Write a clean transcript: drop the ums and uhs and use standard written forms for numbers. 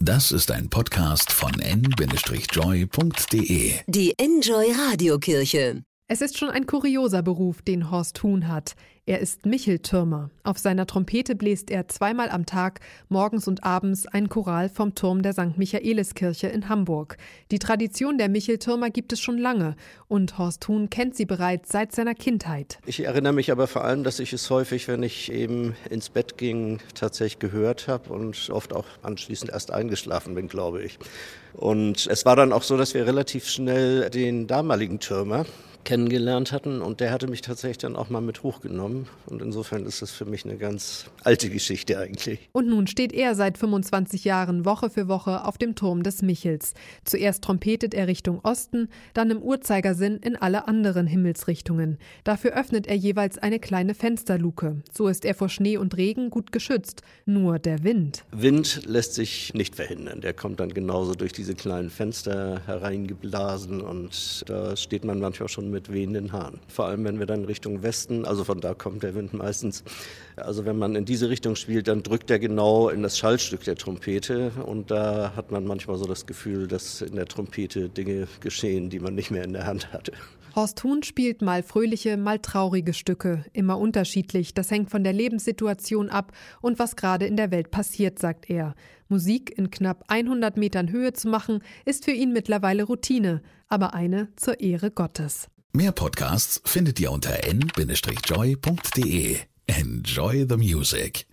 Das ist ein Podcast von n-joy.de. Die Enjoy Radiokirche. Es ist schon ein kurioser Beruf, den Horst Huhn hat. Er ist Micheltürmer. Auf seiner Trompete bläst er zweimal am Tag, morgens und abends, ein Choral vom Turm der St. Michaeliskirche in Hamburg. Die Tradition der Micheltürmer gibt es schon lange und Horst Huhn kennt sie bereits seit seiner Kindheit. Ich erinnere mich aber vor allem, dass ich es häufig, wenn ich eben ins Bett ging, tatsächlich gehört habe und oft auch anschließend erst eingeschlafen bin, glaube ich. Und es war dann auch so, dass wir relativ schnell den damaligen Türmer kennengelernt hatten und der hatte mich tatsächlich dann auch mal mit hochgenommen und insofern ist das für mich eine ganz alte Geschichte eigentlich. Und nun steht er seit 25 Jahren Woche für Woche auf dem Turm des Michels. Zuerst trompetet er Richtung Osten, dann im Uhrzeigersinn in alle anderen Himmelsrichtungen. Dafür öffnet er jeweils eine kleine Fensterluke. So ist er vor Schnee und Regen gut geschützt. Nur der Wind. Wind lässt sich nicht verhindern. Der kommt dann genauso durch diese kleinen Fenster hereingeblasen und da steht man manchmal schon mit wehenden Haaren. Vor allem, wenn wir dann Richtung Westen, also von da kommt der Wind meistens. Also wenn man in diese Richtung spielt, dann drückt er genau in das Schallstück der Trompete und da hat man manchmal so das Gefühl, dass in der Trompete Dinge geschehen, die man nicht mehr in der Hand hatte. Horst Huhn spielt mal fröhliche, mal traurige Stücke. Immer unterschiedlich. Das hängt von der Lebenssituation ab und was gerade in der Welt passiert, sagt er. Musik in knapp 100 Metern Höhe zu machen, ist für ihn mittlerweile Routine, aber eine zur Ehre Gottes. Mehr Podcasts findet ihr unter n-joy.de. Enjoy the music.